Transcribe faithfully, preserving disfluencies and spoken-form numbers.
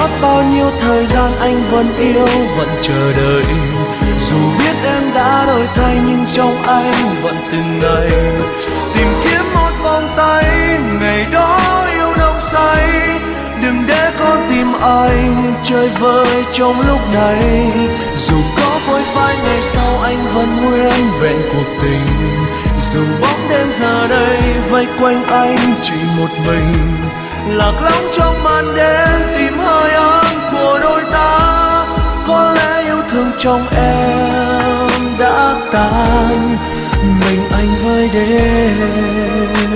mất bao nhiêu thời gian anh vẫn yêu, vẫn chờ đợi. Dù biết em đã đổi thay nhưng trong anh vẫn từng ngày tìm kiếm một vòng tay, ngày đó yêu nồng say. Đừng để con tim anh chơi vơi trong lúc này. Dù có phôi phai ngày sau anh vẫn nguyên vẹn cuộc tình. Dù bóng đêm giờ đây vây quanh anh chỉ một mình, lạc lõng trong màn đêm tìm hơi ấm của đôi ta. Có lẽ yêu thương trong em đã tan, mình anh với đêm.